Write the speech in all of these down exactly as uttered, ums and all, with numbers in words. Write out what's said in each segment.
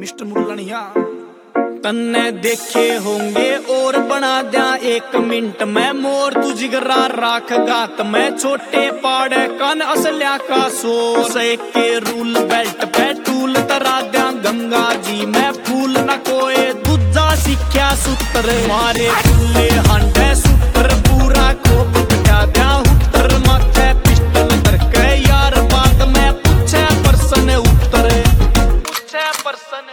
Mister मुरलनिया। तन्ने देखे होंगे और बना दिया एक मिनट में मोर, तू जिगरा राख गात में छोटे पाड़े कन असल्या का सोर। के रूल बेल्ट पे टूल तरा दिया गंगा जी में फूल न कोई दूजा सिक्ख्या सूत्र मारे फूले हांडे सूत्र पूरा खोप कटा दिया उत्तर माथे पिस्टल करके यार बाद में पूछे पर्सन उत्तरे पूछे पर्सन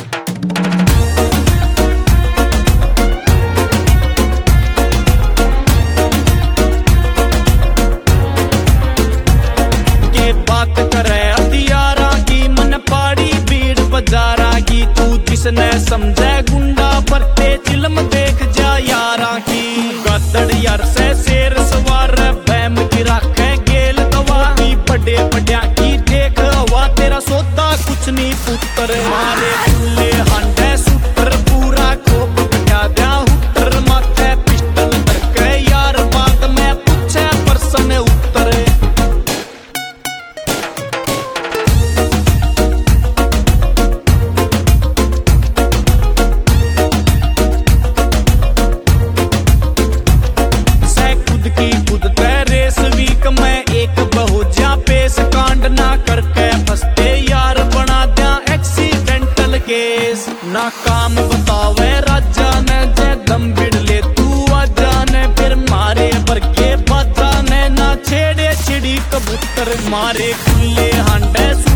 जिसने समझे गुंडा परते चिलम देख जा यारा की। गदड़ यार से शेर सवार बैम की राखे गेल दवाई बड़े बड़िया की देख हवा तेरा सौदा कुछ नहीं पुत्र मारे फूले हांडे सूत्र पूरा खोप कटा दिया उत्तर माथे पिस्टल करके यार बाद में पूछे पर्सन उत्तरे। ना काम बतावे राजा ने जे दम बिड़ ले तू आजा ने फिर मारे पर के बाजा ने ना छेड़े चिड़ी कबूतर मारे खुले हांडे।